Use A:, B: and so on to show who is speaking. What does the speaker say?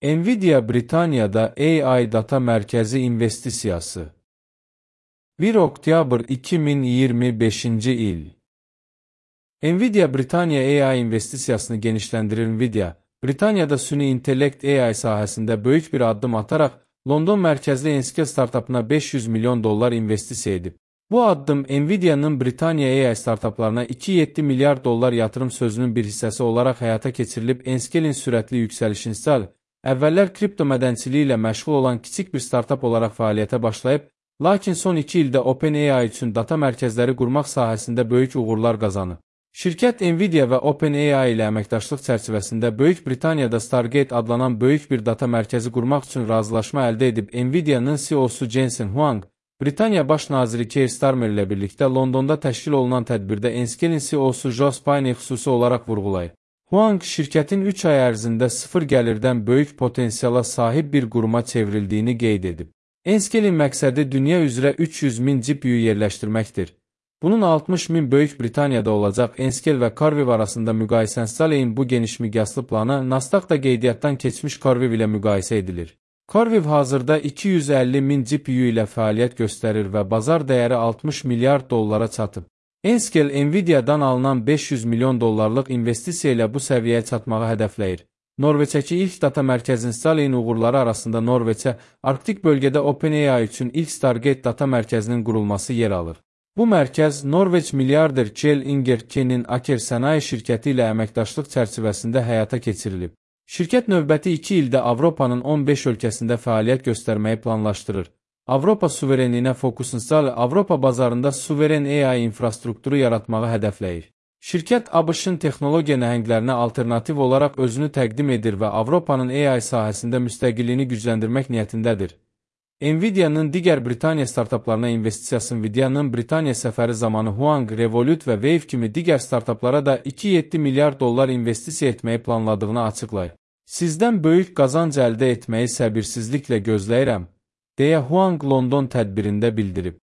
A: Nvidia Britaniyada AI data mərkəzi investisiyası. 1 oktyabr 2025-ci il. Nvidia Britaniya AI investisiyasını genişləndirir. Nvidia, Britaniyada süni intellekt AI sahəsində böyük bir addım ataraq London mərkəzli Enscale startapına $500 milyon investisiya edib. Bu addım Nvidia'nın Britaniya AI startaplarına $2,7 milyar yatırım sözünün bir hissəsi olaraq həyata keçirilib. Enscale'in sürətli yüksəlişini əvvəllər kripto mədənçiliyi ilə məşğul olan kiçik bir startap olaraq fəaliyyətə başlayıb, lakin son 2 ildə OpenAI üçün data mərkəzləri qurmaq sahəsində böyük uğurlar qazanıb. Şirkət Nvidia və OpenAI ilə əməkdaşlıq çərçivəsində Böyük Britaniyada Stargate adlanan böyük bir data mərkəzi qurmaq üçün razılaşma əldə edib. Nvidia'nın CEO-su Jensen Huang, Britaniya Baş naziri Keir Starmer ilə birlikdə Londonda təşkil olunan tədbirdə Enscale'in CEO-su Joe Spiney xüsusi olaraq vurğulayıb. Huang, şirkətin 3 ay ərzində sıfır gəlirdən böyük potensiala sahib bir quruma çevrildiyini qeyd edib. Enscale'in məqsədi dünya üzrə 300.000 GPU yerləşdirməkdir. Bunun 60.000 Böyük Britaniyada olacaq. Enscale və CoreWeave arasında müqayisənin Enscale'in bu geniş miqyaslı planı Nasdaqda qeydiyyatdan keçmiş CoreWeave ilə müqayisə edilir. CoreWeave hazırda 250.000 GPU ilə fəaliyyət göstərir və bazar dəyəri $60 milyar çatıb. Enscale, Nvidia'dan alınan $500 milyon investisiya ilə bu səviyyəyə çatmağı hədəfləyir. Norveçdəki ilk data mərkəzi Enscale'in uğurları arasında Norveçə, Arktik bölgədə OpenAI üçün ilk Stargate data mərkəzinin qurulması yer alır. Bu mərkəz, Norveç milyarder Kjell Inge Ken'in Aker sənaye şirkəti ilə əməkdaşlıq çərçivəsində həyata keçirilib. Şirkət növbəti 2 ildə Avropanın 15 ölkəsində fəaliyyət göstərməyi planlaşdırır. Avropa suverenliyinə fokus Enscale, Avropa bazarında suveren AI infrastrukturu yaratmağı hədəfləyir. Şirkət ABŞ-ın texnologiya nəhənglərinə alternativ olaraq özünü təqdim edir və Avropanın AI sahəsində müstəqilliyini gücləndirmək niyyətindədir. Nvidia'nın digər Britaniya startaplarına investisiyası. Nvidia'nın Britaniya səfəri zamanı Huang, Revolut və Wave kimi digər startaplara da $2,7 milyar investisiya etməyi planladığını açıqlayıb. Sizdən böyük qazanc əldə etməyi səbirsizliklə gözləyirəm, deyə Huang London tədbirində bildirib.